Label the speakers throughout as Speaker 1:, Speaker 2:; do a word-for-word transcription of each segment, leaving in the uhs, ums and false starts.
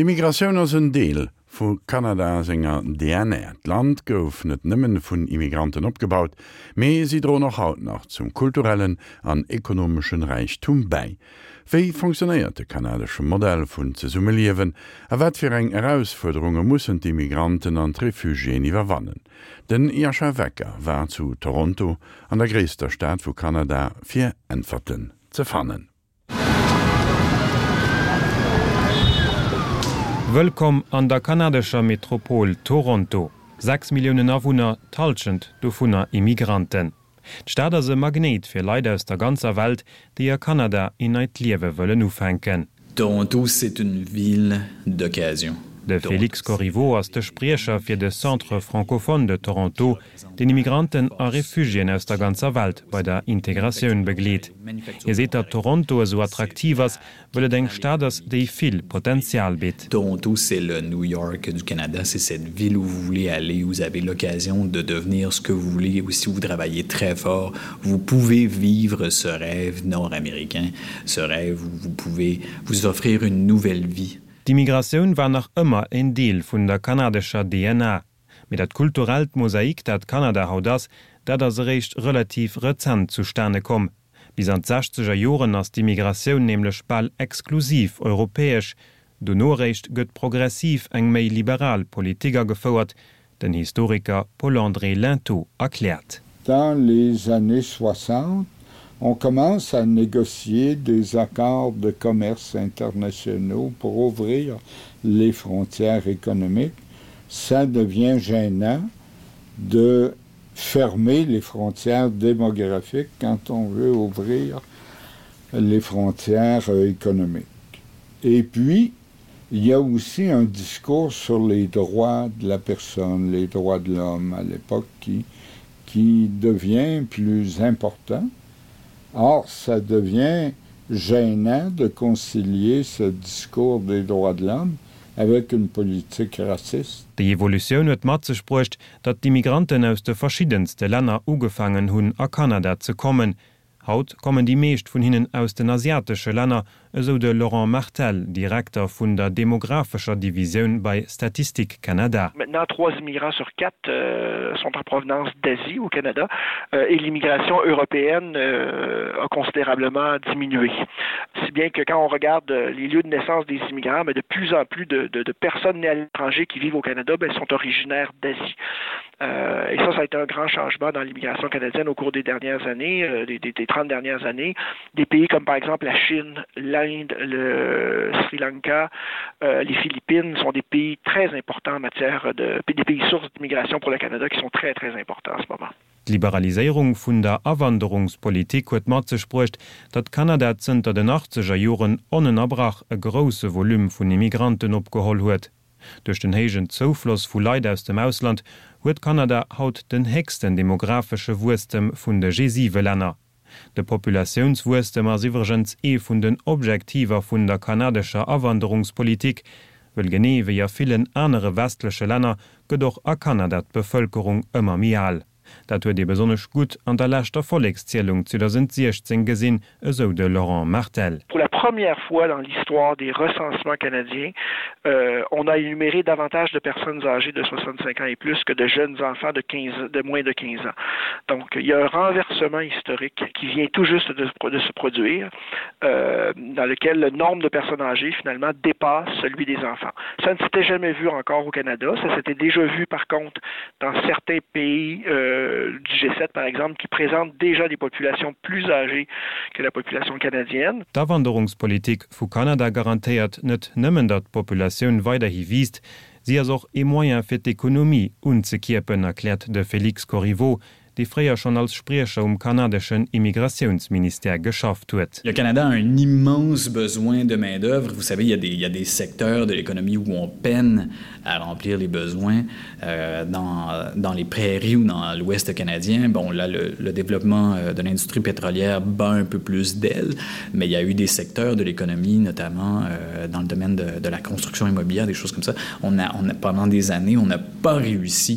Speaker 1: Die Migration ass een Deel vu Kanada senger D N A. Land gouf net nëmmen vun Immigranten opgebaut, méi si dro noch haut nach zum kulturellen an ekonomischen Reichtum bei. Wéi funktioniert de kanadesche Modell vun ze summeliewen, a wat fir eng Herausforderunge mussssen die Migranten an Refugien iwwerwannen. Den Jascha Wecker war zu Toronto an der gréesster Staat vu Kanada fir Entferten ze fannen.
Speaker 2: Wëllkom an der kanadescher Metropol Toronto. sechs Millionen Awunner talschend do vunner Immigranten. D'Staat as e Magnet fir Leider aus der ganzer Welt, déi a Kanada in eit Liewe wëllen ufenken.
Speaker 3: Toronto, c'est une ville d'occasion.
Speaker 2: De Félix Corriveau ass de Sprecher fir de Centre francophone de Toronto, den Immigranten a Refugien aus der ganzer Welt bei der Integrationun begleet. Ihr seht, dat Toronto so attraktiv ass, wëlle eng Staat ass déi vill Potenzial bit.
Speaker 3: Toronto, c'est le New York du Canada, c'est cette ville où vous voulez aller, où vous avez l'occasion de devenir ce que vous voulez, ou si vous travaillez très fort, vous pouvez vivre ce rêve nord-américain, ce rêve où vous pouvez vous offrir une nouvelle vie.
Speaker 2: Die Migration war nach ëmmer en Deel vun der kanadescher D N A. Mit dat kulturelt Mosaik dat Kanada haut ass, dat as recht relativ rezent zustande kom. Bis an sechziger Joren ass die Migration nämlichlech ball exklusiv europäesch, du Norrecht gëtt progressiv eng méi liberal Politiker gefouert, den Historiker Paul-André Linteau erklärt.
Speaker 4: Dans les années soixante, on commence à négocier des accords de commerce internationaux pour ouvrir les frontières économiques. Ça devient gênant de fermer les frontières démographiques quand on veut ouvrir les frontières économiques. Et puis, il y a aussi un discours sur les droits de la personne, les droits de l'homme à l'époque qui, qui devient plus important. Or, ça devient gênant de concilier ce discours des droits de l'homme avec une politique raciste.
Speaker 2: Die Evolution huet mat ze sprocht, dat die Migranten aus de verschiedenste Länder ugefangen hunn a Kanada ze kommen. Haut kommen die meescht vun hinnen aus den asiatische Länder, eso de Laurent Martel, Direktor vun der demografischer Division bei Statistique Canada.
Speaker 5: Maintenant, trois immigrants sur quatre euh, sont en provenance d'Asie au Canada euh, et l'immigration européenne euh, a considérablement diminué. Si bien que quand on regarde les lieux de naissance des immigrants, mais de plus en plus de, de, de personnes nées à l'étranger qui vivent au Canada ben, sont originaires d'Asie. Euh, et ça, ça a été un grand changement dans l'immigration canadienne au cours des dernières années, euh, des, des, des trente dernières années. Des pays comme par exemple la Chine, l'Inde, le Sri Lanka, euh, les Philippines sont des pays très importants en matière de des pays sources d'immigration pour le Canada qui sont très très importants en ce moment.
Speaker 2: Die Liberalisierung vun der Awanderungspolitik huet mat ze sprocht, dat Kanada zënter den achtziger Joren onnenabrach e grosse Volum vun Immigranten opgeholl huet. Durch den hegen Zofloss vu Leider aus dem Ausland huet Kanada haut den hegsten demografische Wurstem vun de G sieben Länner. De Populationswurstem as iwwergens e vun den Objektiver vun der kanadescher Awanderungspolitik, well genewe ja vielen andere westliche Länder gedoch a Kanada d'Bevölkerung ëmmer mial. Dat huet de besonnech gut an der lächter Volkszählung zweitausendsechzehn gesinn, eso de Laurent Martel.
Speaker 5: Pour la première fois dans l'histoire des recensements canadiens, euh, on a énuméré davantage de personnes âgées de soixante-cinq ans et plus que de jeunes enfants de, quinze, de moins de quinze ans. Donc, il y a un renversement historique qui vient tout juste de, de se produire, euh, dans lequel le nombre de personnes âgées, finalement, dépasse celui des enfants. Ça ne s'était jamais vu encore au Canada. Ça s'était déjà vu, par contre, dans certains pays euh, du G sept, par exemple, qui présentent déjà des populations plus âgées que la population canadienne.
Speaker 2: D'Awanderungspolitik vu Kanada garantiert net nëmmen dat Populationun weiterhi wiest, sie as auch e moyen fir d'Ekonomie unzekiepen, erklärt de Félix Corriveau, die freier schon als Sprecher um kanadischen Immigrationsministère geschafft huet.
Speaker 3: Le Canada a un immense besoin de main-d'œuvre. Vous savez, il y a des, il y a des secteurs de l'économie où on peine à remplir les besoins. Euh, dans, dans les prairies ou dans l'ouest canadien, bon, là, le, le développement de l'industrie pétrolière bat un peu plus d'aile, mais il y a eu des secteurs de l'économie, notamment euh, dans le domaine de, de la construction immobilière, des choses comme ça. On a, on a, pendant des années, on n'a pas réussi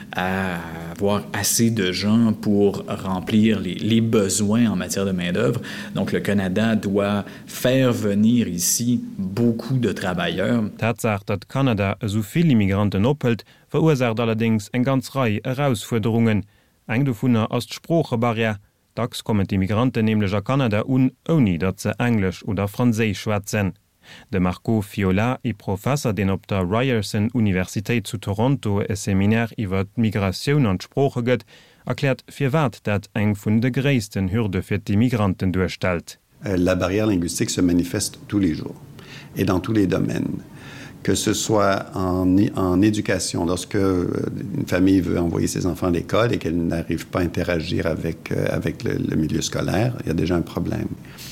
Speaker 3: à avoir assez de gens pour remplir les, les besoins en matière de main-d'œuvre. Donc, le Canada doit faire venir ici beaucoup de travailleurs.
Speaker 2: Tatsache, dat Kanada so viel Immigranten ophelt, verursacht allerdings eng ganz Reihe Herausforderungen. Eng du vun der Ostsprochebarriere, dacks kommen die Migranten nämlich a Kanada un, oni dat ze Englisch oder Französisch schwätzen. De Marco Fiola i Professor den op der Ryerson Universität zu Toronto e Seminär iwwer Migration an Sprache gëtt, erklärt fir wat dat eng vun de gréissten Hürde fir die Migranten durchstellt.
Speaker 6: La barrière linguistique se manifeste tous les jours et dans tous les domaines. Que ce soit en, en éducation, lorsque une famille veut envoyer ses enfants à l'école et qu'elle n'arrive pas à interagir avec, euh, avec le, le milieu scolaire, il y a déjà un problème.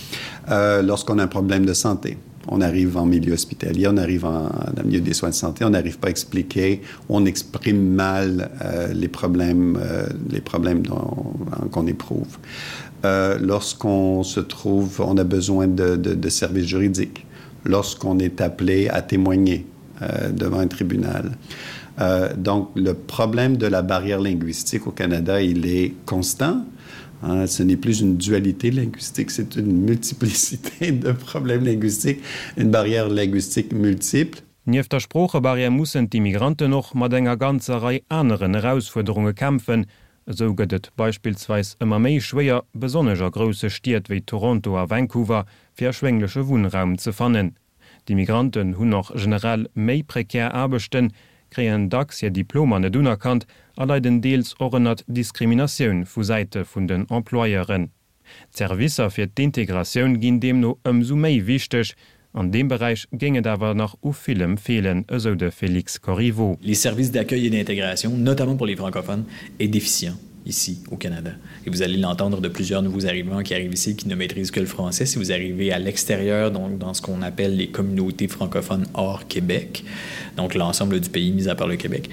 Speaker 6: Euh, lorsqu'on a un problème de santé, on arrive en milieu hospitalier, on arrive en, dans le milieu des soins de santé, on n'arrive pas à expliquer, on exprime mal euh, les problèmes, euh, les problèmes dont, qu'on éprouve. Euh, lorsqu'on se trouve, on a besoin de, de, de services juridiques. Lorsqu'on est appelé à témoigner euh, devant un tribunal. Euh, donc, le problème de la barrière linguistique au Canada, il est constant. Hein, ce n'est plus une dualité linguistique, c'est une multiplicité de problèmes linguistiques, une barrière linguistique multiple.
Speaker 2: Nief der Sprachebarriere mussen die Migranten noch mat enger ganzer Reihe anderen Herausforderungen kämpfen. So gëtt et beispielsweise ëmmer méi schwéier besonneger grosse Stiert wie Toronto a Vancouver fir schwänglesche Wohnraum ze fannen. Die Migranten hunn noch generell méi prekär Arbechten, kreen dacks ihr Diplom an net unerkannt, erleiden deels ornat Diskriminatioun vu Seite vun den Emploieren. Servicer fir d'Integrationun ginn dem no ëmso méi wichtech. En dem Bereich ginge dawer nach ou film fehlen, eso de Félix Corriveau.
Speaker 3: Les services d'accueil et d'intégration, notamment pour les francophones, est déficient ici au Canada. Et vous allez l'entendre de plusieurs nouveaux arrivants qui arrivent ici qui ne maîtrisent que le français. Si vous arrivez à l'extérieur, donc dans ce qu'on appelle les communautés francophones hors Québec, donc l'ensemble du pays mis à part le Québec,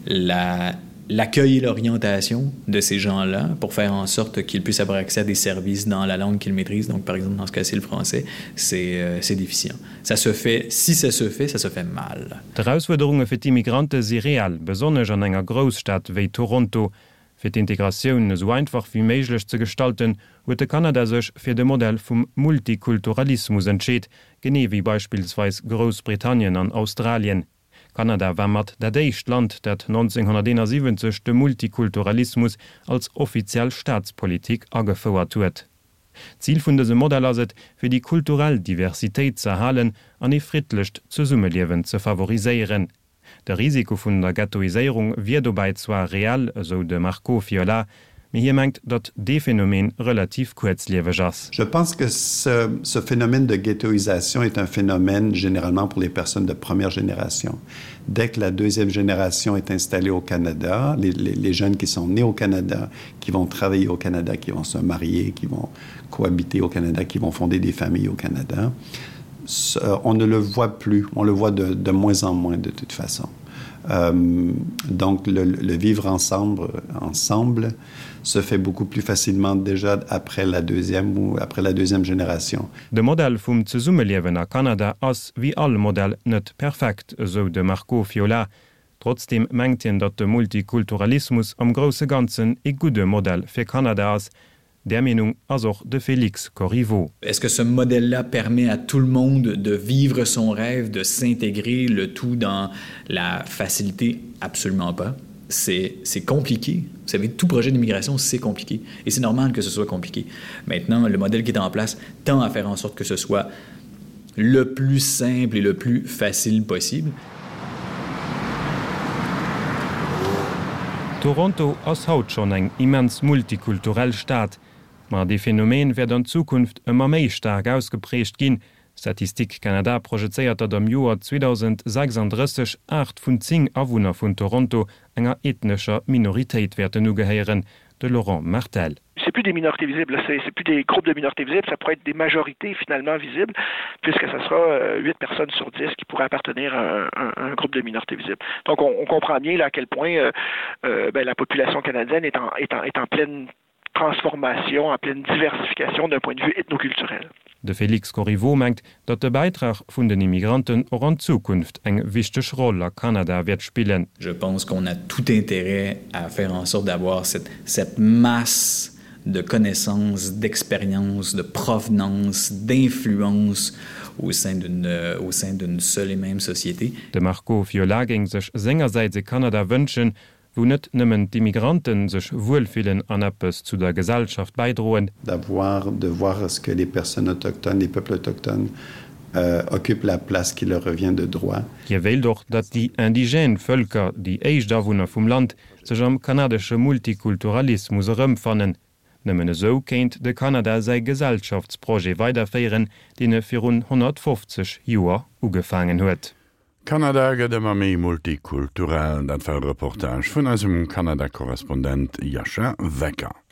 Speaker 3: la l'accueil et l'orientation de ces gens-là pour faire en sorte qu'ils puissent avoir accès à des services dans la langue qu'ils maîtrisent, donc par exemple dans ce cas-ci le français, c'est, euh, c'est déficient. Ça se fait, si ça se fait, ça se fait mal.
Speaker 2: Die Herausforderungen für die Migranten sind real, besonders an einer Großstadt wie Toronto. Für die Integration so einfach wie möglich zu gestalten, wurde Kanada sich für das Modell vom Multikulturalismus entschieden, genau wie beispielsweise Großbritannien und Australien. Kanada war mat dat déicht Land, dat neunzehnhunderteinundsiebzig de Multikulturalismus als offiziell Staatspolitik agefauert huet. Ziel vun dese Modell aset, fir die kulturelle Diversitéit ze erhalen an e friedlecht ze Summeliewen ze favoriseieren. Der Risiko vun der Ghettoiséierung wie dobei zwar real, so de Marco Fiola, mais hier mengt dat des Phänomen relativ kurzlebig ass.
Speaker 6: Je pense que ce, ce phénomène de ghettoisation est un phénomène généralement pour les personnes de première génération. Dès que la deuxième génération est installée au Canada, les, les, les jeunes qui sont nés au Canada, qui vont travailler au Canada, qui vont se marier, qui vont cohabiter au Canada, qui vont fonder des familles au Canada, on ne le voit plus, on le voit de, de moins en moins de toute façon. Euh, donc le, le vivre ensemble, ensemble se fait beaucoup plus facilement déjà après la deuxième ou après la deuxième génération.
Speaker 2: De Modell vum ze Summeliewen a Kanada ass wie all Modell net perfekt, so de Marco Fiola. Trotzdem mengt en dat de Multikulturalismus am grosse Ganzen e gute Modell fir Kanada ass. Der Meinung as auch de Félix Corriveau.
Speaker 3: Est-ce que ce modèle-là permet à tout le monde de vivre son rêve, de s'intégrer, le tout dans la facilité? Absolument pas. C'est, c'est compliqué. Vous savez, tout projet d'immigration, c'est compliqué. Et c'est normal que ce soit compliqué. Maintenant, le modèle qui est en place tend à faire en sorte que ce soit le plus simple et le plus facile possible.
Speaker 2: Toronto ass haut schon eng immens multikulturell Staat. Ma de Phänomen werden an Zukunft ëmmer méi stark ausgeprecht ginn. Statistik Canada projezeiert dat am Joar zweitausendsechsunddreißig acht vun zing Awunner vun Toronto enger ethnescher Minoritéit werden ugeheieren, de Laurent Martel.
Speaker 5: C'est plus des minorités visibles, c'est, c'est plus des groupes de minorités visibles, ça pourrait être des majorités finalement visibles, puisque ça sera huit euh, personnes sur dix qui pourraient appartenir à un, un, un groupe de minorités visibles. Donc on, on comprend bien là, à quel point euh, euh, ben, la population canadienne est en, est en, est en pleine transformation, en pleine diversification d'un point de vue ethnoculturel.
Speaker 2: De Felix Corriveau mengt, dat der Beitrag vun den Immigranten auch an Zukunft eng wichtig Rolle a Kanada wird spielen.
Speaker 3: Je pense qu'on a tout intérêt à faire en sorte d'avoir cette, cette masse de connaissances, d'expériences, de provenance, d'influence au sein d'une, au sein d'une seule et même société.
Speaker 2: De Marco Fiola ging sech sengerseits se Kanada wünschen, wo net nëmmen die Migranten sech wohlfielen an Appes zu der Gesellschaft beidrohen.
Speaker 6: D'avoir, de voir ce que les personnes autochtones, les peuples autochtones euh, occupent la place qui leur revient de droit.
Speaker 2: Je will doch, dat die indigenen Völker, die Eichdawohner vum Land, sech am kanadische Multikulturalismus rëmfannen. Nëmmen so kéint de Kanada sei Gesellschaftsproje weiterfeieren, den er fir rund hundertfünfzig Joer ugefangen huet.
Speaker 1: Kanada gëtt immer méi multikulturell, dat war Reportage vun asem Kanada-Korrespondent Jascha Wecker.